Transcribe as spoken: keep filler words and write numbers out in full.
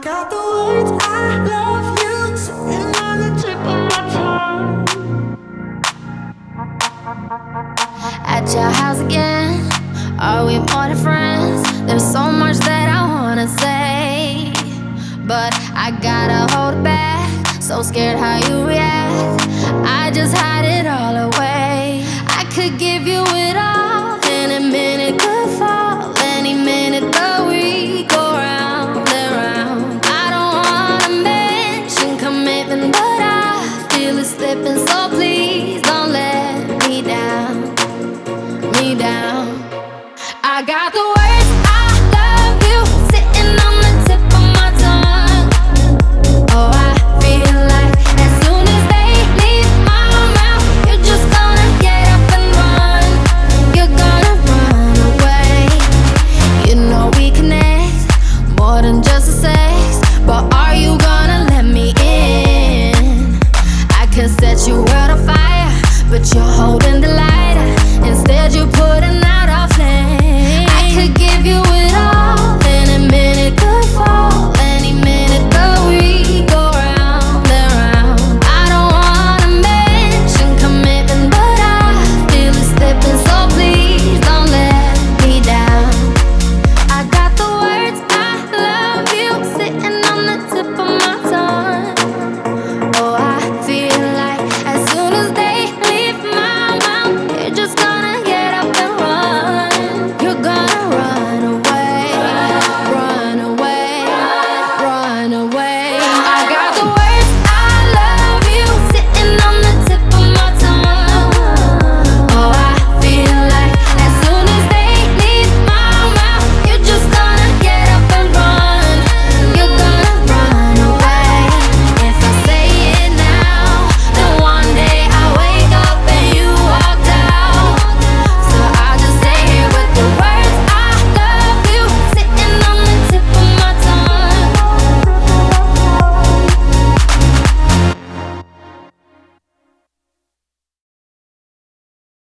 got the words I love you sitting on the tip of my tongue. At your house again, are we more than friends? There's so much that I wanna say, but I gotta hold it back. So scared how you react, I just hide it all away. I could give you it all,